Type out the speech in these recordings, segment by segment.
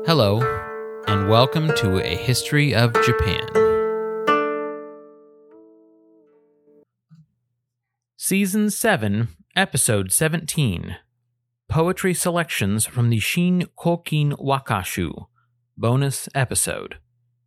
Hello, and welcome to A History of Japan. Season 7, Episode 17. Poetry Selections from the Shin Kokin Wakashu. Bonus Episode.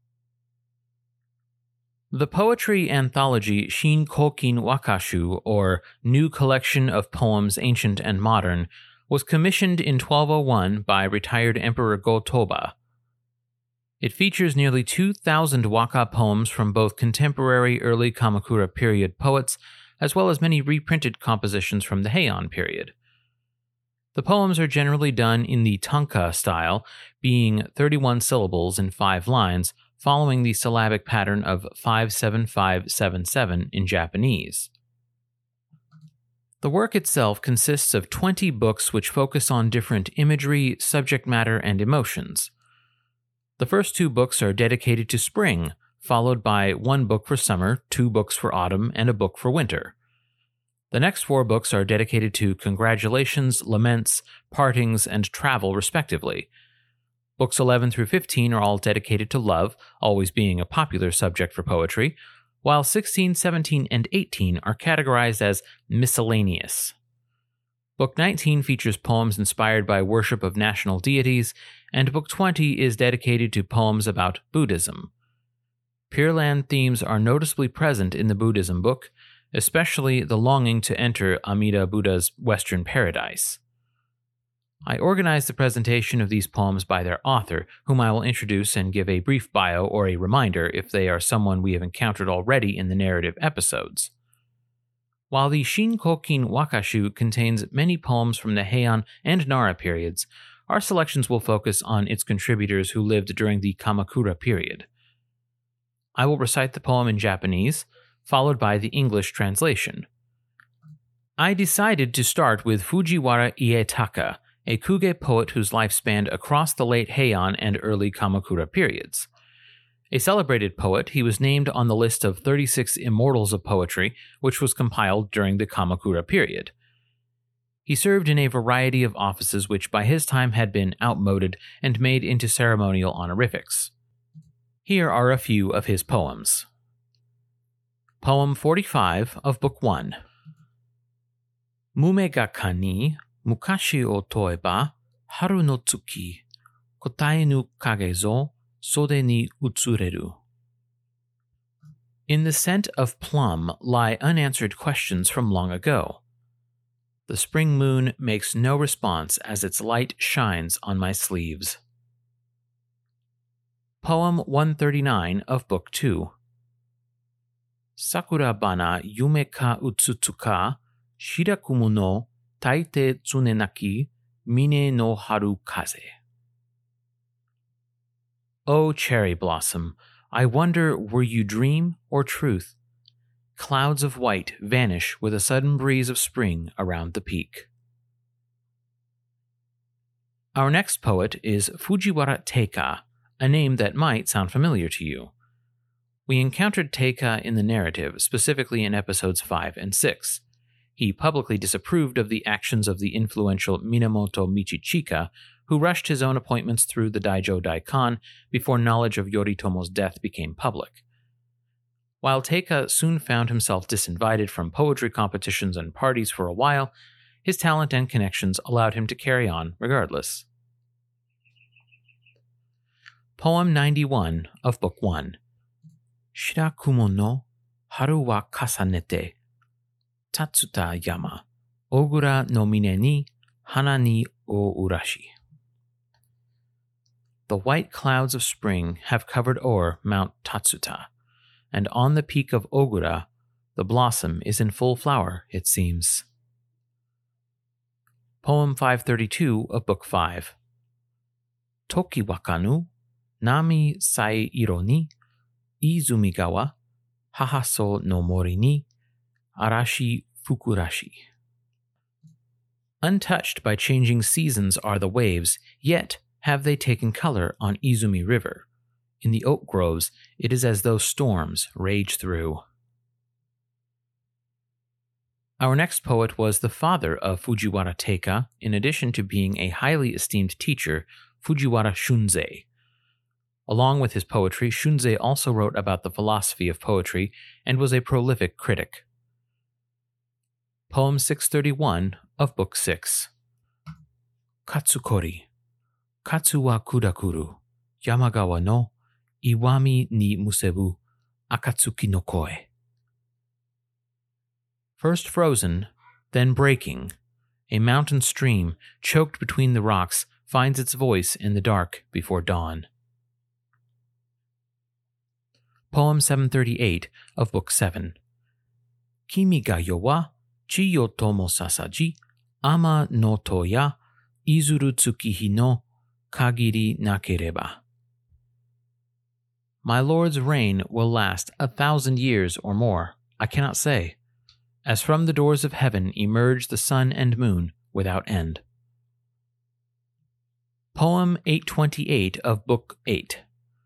The poetry anthology Shin Kokin Wakashu, or New Collection of Poems Ancient and Modern, was commissioned in 1201 by retired Emperor Go-Toba. It features nearly 2,000 waka poems from both contemporary early Kamakura period poets, as well as many reprinted compositions from the Heian period. The poems are generally done in the tanka style, being 31 syllables in 5 lines, following the syllabic pattern of 5-7-5-7-7 in Japanese. The work itself consists of 20 books which focus on different imagery, subject matter, and emotions. The first 2 books are dedicated to spring, followed by 1 book for summer, 2 books for autumn, and a book for winter. The next 4 books are dedicated to congratulations, laments, partings, and travel, respectively. Books 11 through 15 are all dedicated to love, always being a popular subject for poetry, while 16, 17, and 18 are categorized as miscellaneous. Book 19 features poems inspired by worship of national deities, and Book 20 is dedicated to poems about Buddhism. Pure Land themes are noticeably present in the Buddhism book, especially the longing to enter Amida Buddha's Western paradise. I organized the presentation of these poems by their author, whom I will introduce and give a brief bio or a reminder if they are someone we have encountered already in the narrative episodes. While the Shin Kokin Wakashu contains many poems from the Heian and Nara periods, our selections will focus on its contributors who lived during the Kamakura period. I will recite the poem in Japanese, followed by the English translation. I decided to start with Fujiwara Ietaka, a Kuge poet whose life spanned across the late Heian and early Kamakura periods. A celebrated poet, he was named on the list of 36 Immortals of Poetry, which was compiled during the Kamakura period. He served in a variety of offices which by his time had been outmoded and made into ceremonial honorifics. Here are a few of his poems. Poem 45 of Book 1. Mumegaka ni mukashi o toeba haru no tsuki kotae nu kage zo sode ni utsureru. In the scent of plum lie unanswered questions from long ago. The spring moon makes no response as its light shines on my sleeves. Poem 139 of Book 2. Sakura bana yume ka utsutsu ka shirakumu no taite tsunenaki mine no haru kaze. O cherry blossom, I wonder were you dream or truth? Clouds of white vanish with a sudden breeze of spring around the peak. Our next poet is Fujiwara Teika, a name that might sound familiar to you. We encountered Teika in the narrative, specifically in episodes 5 and 6. He publicly disapproved of the actions of the influential Minamoto Michichika, who rushed his own appointments through the Daijo Daikon before knowledge of Yoritomo's death became public. While Teika soon found himself disinvited from poetry competitions and parties for a while, his talent and connections allowed him to carry on regardless. Poem 91 of Book 1. Shirakumo no haru wa kasanete Tatsuta yama, ogura no mine ni hana ni o urashi. The white clouds of spring have covered o'er Mount Tatsuta, and on the peak of Ogura, the blossom is in full flower, it seems. Poem 532 of Book 5. Toki wakanu, nami sai iro ni, izumigawa, hahaso no mori ni, arashi fukurashi. Untouched by changing seasons are the waves, yet have they taken color on Izumi River. In the oak groves, it is as though storms rage through. Our next poet was the father of Fujiwara Teika, in addition to being a highly esteemed teacher, Fujiwara Shunzei. Along with his poetry, Shunzei also wrote about the philosophy of poetry and was a prolific critic. Poem 631 of Book 6. Katsukori. Katsu wa kudakuru. Yamagawa no Iwami ni musebu. Akatsuki no koe. First frozen, then breaking, a mountain stream, choked between the rocks, finds its voice in the dark before dawn. Poem 738 of Book 7. Kimi ga yo wa chiyo tomo sasaji, ama no to ya, izuru tsukihi no kagiri nakereba. My lord's reign will last 1,000 years or more, I cannot say, as from the doors of heaven emerge the sun and moon without end. Poem 828 of Book 8.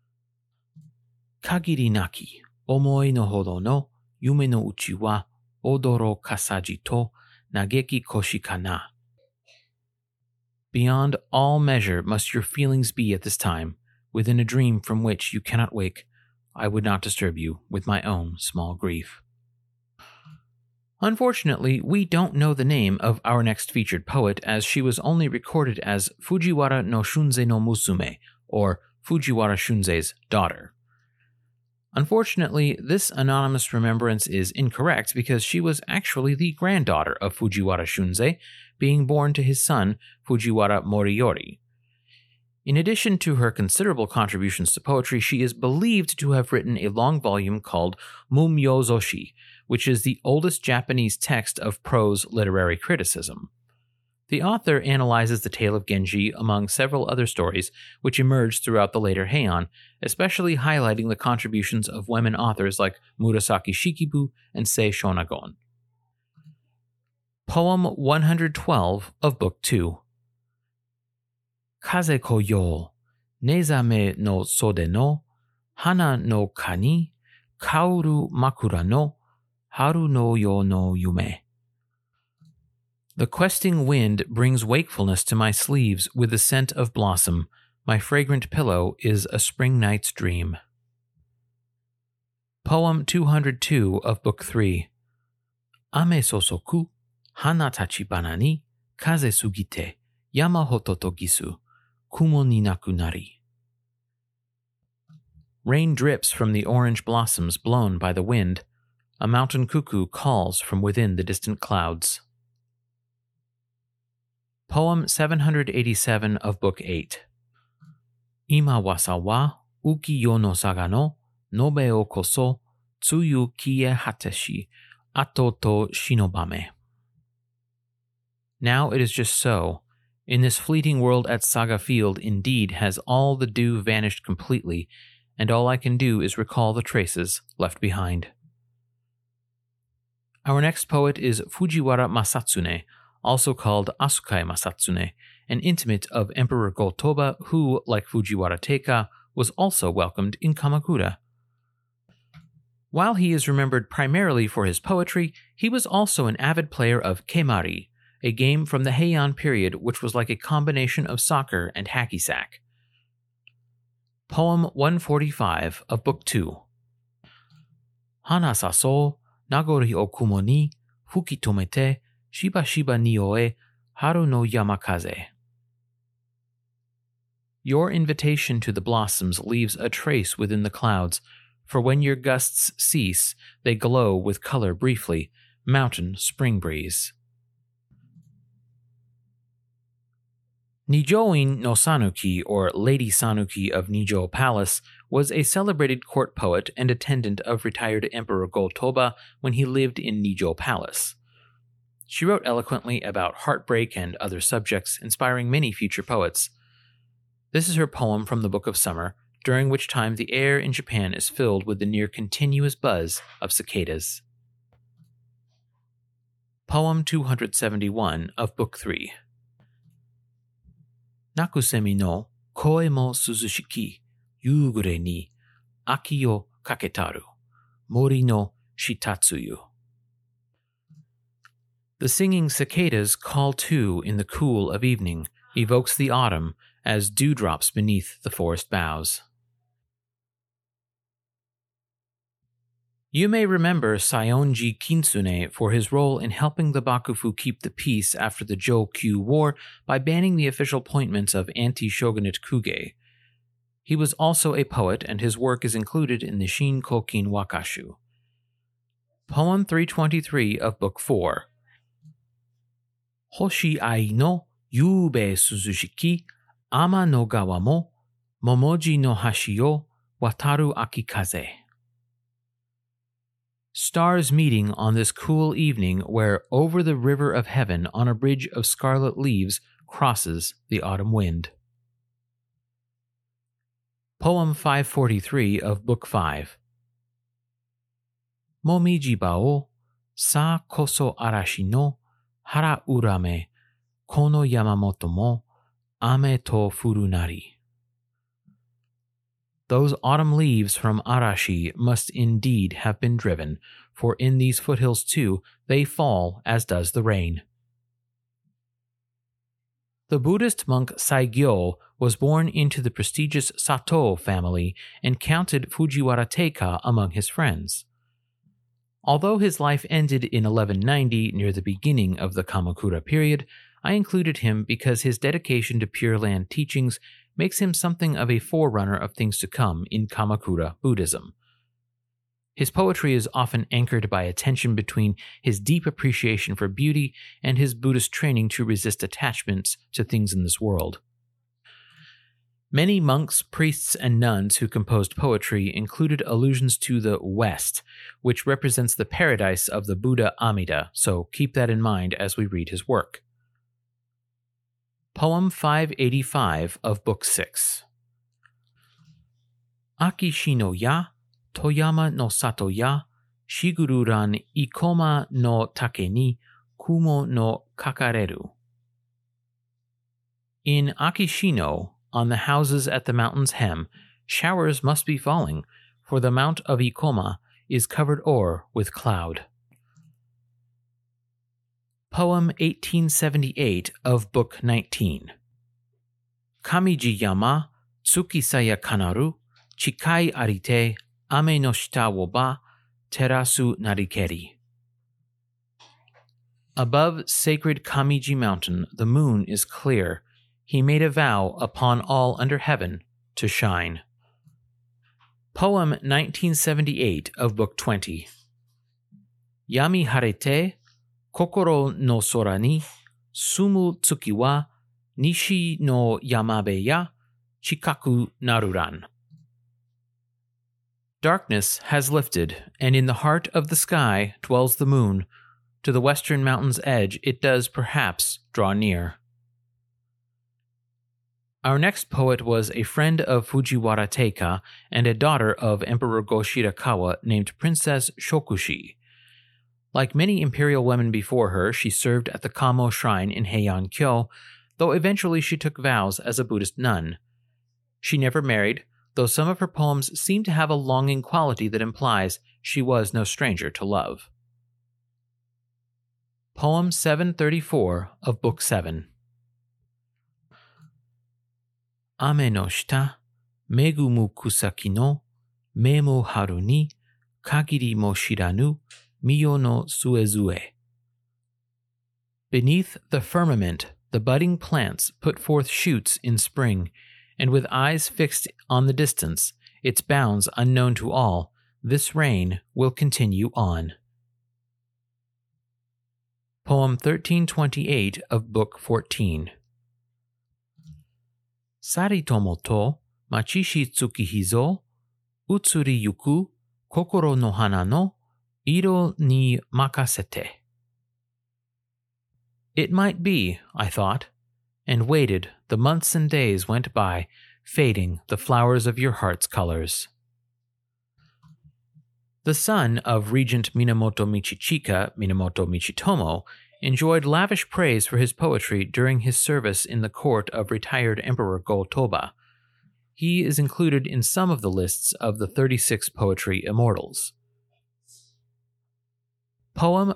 Kagiri naki, omoi no hodo no, yume no uchi wa, odoro kasaji to, nageki koshi kana. Beyond all measure must your feelings be at this time, within a dream from which you cannot wake. I would not disturb you with my own small grief. Unfortunately, we don't know the name of our next featured poet, as she was only recorded as Fujiwara no Shunzei no Musume, or Fujiwara Shunzei's daughter. Unfortunately, this anonymous remembrance is incorrect because she was actually the granddaughter of Fujiwara Shunzei, being born to his son Fujiwara Moriyori. In addition to her considerable contributions to poetry, she is believed to have written a long volume called Mumyozoshi, which is the oldest Japanese text of prose literary criticism. The author analyzes the tale of Genji among several other stories which emerged throughout the later Heian, especially highlighting the contributions of women authors like Murasaki Shikibu and Sei Shonagon. Poem 112 of Book 2. Kaze ko yo, nezame no sode no, hana no kani, kaoru makura no, haru no yo no yume. The questing wind brings wakefulness to my sleeves with the scent of blossom. My fragrant pillow is a spring night's dream. Poem 202 of Book 3. Ame sosoku, hana tachibana ni, kaze sugite, yama hototo gisu, kumo ni naku nari. Rain drips from the orange blossoms blown by the wind. A mountain cuckoo calls from within the distant clouds. Poem 787 of Book 8. Ima wasa wa uki yo no saga no nobe o koso tsuyu kie hateshi ato to shinobame. Now it is just so. In this fleeting world at Saga Field indeed has all the dew vanished completely, and all I can do is recall the traces left behind. Our next poet is Fujiwara Masatsune, also called Asukai Masatsune, an intimate of Emperor Go-Toba who, like Fujiwara Teika, was also welcomed in Kamakura. While he is remembered primarily for his poetry, he was also an avid player of kemari, a game from the Heian period which was like a combination of soccer and hacky sack. Poem 145 of Book 2. Hana saso, nagori o kumo ni, fuki tomete, shiba shiba ni oe, haru no yamakaze. Your invitation to the blossoms leaves a trace within the clouds, for when your gusts cease, they glow with color briefly, mountain spring breeze. Nijoin no Sanuki, or Lady Sanuki of Nijo Palace, was a celebrated court poet and attendant of retired Emperor Go-Toba when he lived in Nijo Palace. She wrote eloquently about heartbreak and other subjects, inspiring many future poets. This is her poem from the Book of Summer, during which time the air in Japan is filled with the near-continuous buzz of cicadas. Poem 271 of Book 3. Nakusemi no koe mo suzushiki, yugure ni, aki o kaketaru, mori no shitatsuyu. The singing cicadas call too in the cool of evening, evokes the autumn, as dewdrops beneath the forest boughs. You may remember Saionji Kitsune for his role in helping the Bakufu keep the peace after the Jokyu War by banning the official appointments of anti-shogunate kuge. He was also a poet, and his work is included in the Shin Kokin Wakashu. Poem 323 of Book 4. Hoshi ai no yube suzushiki, ama no gawa mo, momoji no hashi yo wataru akikaze. Stars meeting on this cool evening where over the river of heaven on a bridge of scarlet leaves crosses the autumn wind. Poem 543 of Book 5. Momiji bao, sa koso arashi no, hara urame, kono Yamamoto mo, ame to furunari. Those autumn leaves from Arashi must indeed have been driven, for in these foothills too they fall as does the rain. The Buddhist monk Saigyo was born into the prestigious Sato family and counted Fujiwara Teika among his friends. Although his life ended in 1190 near the beginning of the Kamakura period, I included him because his dedication to Pure Land teachings makes him something of a forerunner of things to come in Kamakura Buddhism. His poetry is often anchored by a tension between his deep appreciation for beauty and his Buddhist training to resist attachments to things in this world. Many monks, priests, and nuns who composed poetry included allusions to the West, which represents the paradise of the Buddha Amida, so keep that in mind as we read his work. Poem 585 of Book 6. Akishi no ya, Toyama no sato ya, Shigururan ikoma no take ni, kumo no kakareru. In Akishino, on the houses at the mountain's hem, showers must be falling, for the mount of Ikoma is covered o'er with cloud. Poem 1878 of Book 19. Kamiji yama, tsukisaya kanaru, chikai arite, ame no shita wo ba, terasu narikeri. Above sacred Kamiji mountain, the moon is clear. He made a vow upon all under heaven to shine. Poem 1978 of Book 20. Yami harete, kokoro no sora ni, sumu tsuki wa, nishi no yamabe ya, chikaku naruran. Darkness has lifted, and in the heart of the sky dwells the moon. To the western mountain's edge it does perhaps draw near. Our next poet was a friend of Fujiwara Teika and a daughter of Emperor Go-Shirakawa named Princess Shokushi. Like many imperial women before her, she served at the Kamo shrine in Heian-kyo, though eventually she took vows as a Buddhist nun. She never married, though some of her poems seem to have a longing quality that implies she was no stranger to love. Poem 734 of Book 7. Ame no shita, megumu kusaki no, me mo haru ni, kagiri mo shiranu, miyo no suezue. Beneath the firmament, the budding plants put forth shoots in spring, and with eyes fixed on the distance, its bounds unknown to all, this rain will continue on. Poem 1328 of Book 14. Saritomo to machishi tsukihizo, utsuri yuku, kokoro no hana no, iro ni makasete. It might be, I thought, and waited. The months and days went by, fading the flowers of your heart's colors. The son of Regent Minamoto Michichika, Minamoto Michitomo, enjoyed lavish praise for his poetry during his service in the court of retired Emperor Go-Toba. He is included in some of the lists of the 36 poetry immortals. Poem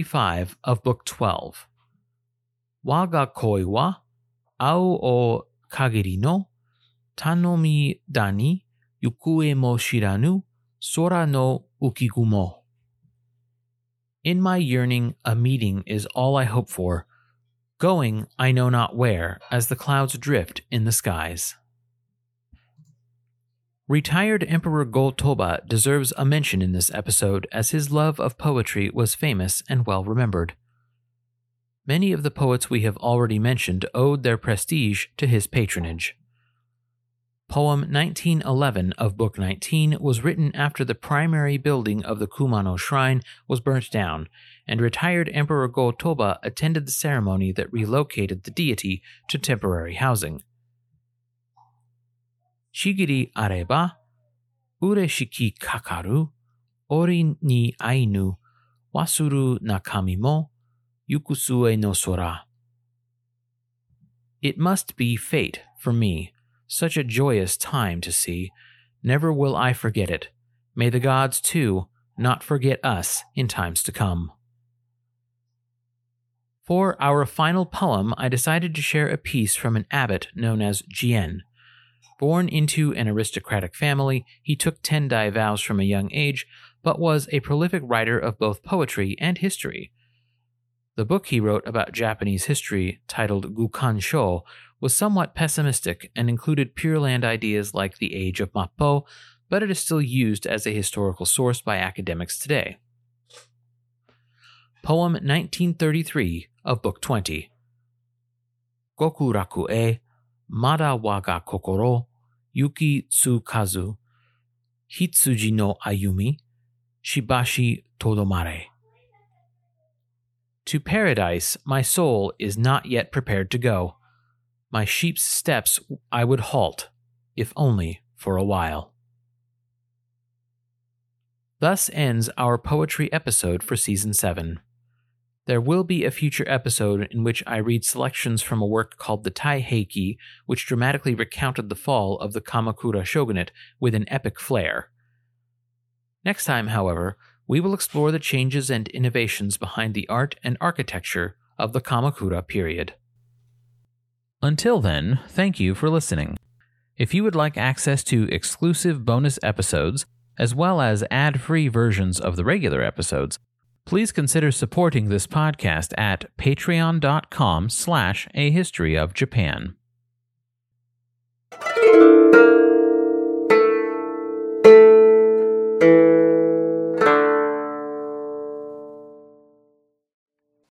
1135 of Book 12. Waga koi wa, ao o kagiri no tanomi dani yukue mo shiranu sora no ukigumo. In my yearning, a meeting is all I hope for. Going, I know not where, as the clouds drift in the skies. Retired Emperor Go-Toba deserves a mention in this episode, as his love of poetry was famous and well remembered. Many of the poets we have already mentioned owed their prestige to his patronage. Poem 1911 of Book 19 was written after the primary building of the Kumano Shrine was burnt down, and retired Emperor Go-Toba attended the ceremony that relocated the deity to temporary housing. Shigiri areba, ureshiki kakaru, ori ni ainu, wasuru nakami mo, yukusue no sora. It must be fate for me. Such a joyous time to see. Never will I forget it. May the gods, too, not forget us in times to come. For our final poem, I decided to share a piece from an abbot known as Jien. Born into an aristocratic family, he took Tendai vows from a young age, but was a prolific writer of both poetry and history. The book he wrote about Japanese history, titled Gukansho, was somewhat pessimistic and included Pure Land ideas like the Age of Mappo, but it is still used as a historical source by academics today. Poem 1933 of Book 20. Gokuraku e, mada waga kokoro, yuki tsukazu, hitsuji no ayumi, shibashi todomare. To paradise my soul is not yet prepared to go. My sheep's steps I would halt, if only for a while. Thus ends our poetry episode for Season 7. There will be a future episode in which I read selections from a work called the Taiheiki, which dramatically recounted the fall of the Kamakura shogunate with an epic flair. Next time, however, we will explore the changes and innovations behind the art and architecture of the Kamakura period. Until then, thank you for listening. If you would like access to exclusive bonus episodes, as well as ad-free versions of the regular episodes, please consider supporting this podcast at patreon.com/ahistoryofjapan.